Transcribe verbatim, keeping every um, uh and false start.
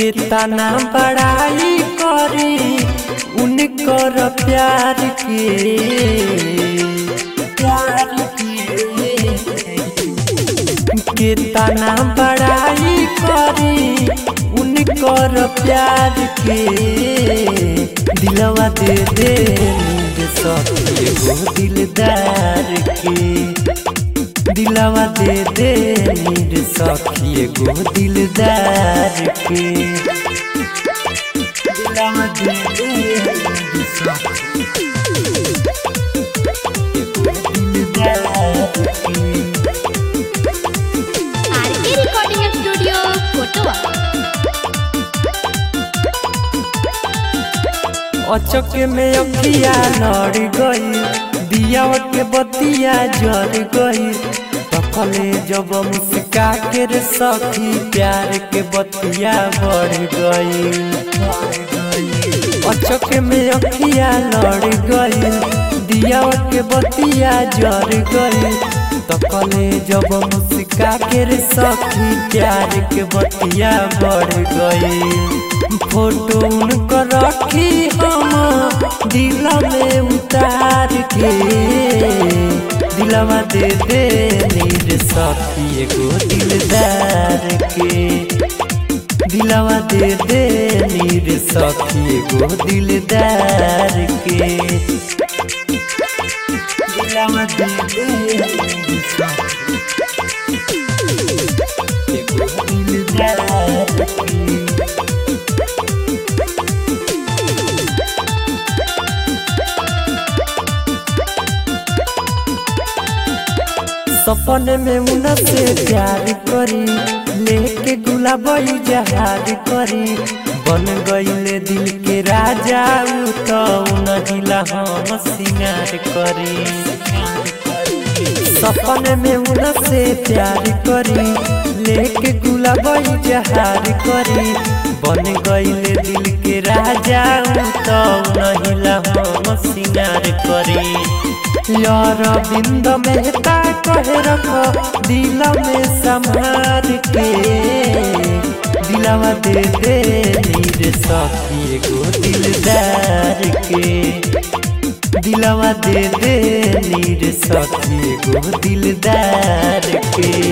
कितना बड़ाई करी उनकर प्यार के प्यार के कितना बड़ाई करी उनकर प्यार के दिलवा दे दे सखी एगो दिलदार के दिलवा दे दे नीर सखी एगो दिलदार के दिलवा दे दे नीर सखी एगो दिलदार के। आरके रिकॉर्डिंग स्टूडियो कोटवा। अचक में अखिया लड़ गई दिया के बतिया जल गई तखले जब मुस्का के रे सखी प्यार के बतिया बढ़ गई। अचक में अखिया लड़ गई दिया के बतिया जल गई तखले जब मुस्का के रे सखी प्यार के बतिया बढ़ गई। फोटो उनकर रखी हम दिल में उतार के दिलवा दे दे नीर सखी एगो दिलदार के दिलवा दे दे नीर सखी एगो दिलदार के दिलवा दे दे नीर सखी एगो दिलदार के। सपने में उनसे प्यार करी लेके गुलाबई जहाज करी बन गईले दिल के राजा तो उनहिला हम सिंगार करी। सपने में उनसे प्यार करी लेके गुलाबई जहाज करी बन गईले दिल के राजा तो उनहिला हम सिंगार करी। यार बिंद मेहता कहे रखो दिल में संभार के दिलवा दे दे नीर सखी एगो दिलदार के दिलवा दे दे नीर सखी एगो दिलदार के।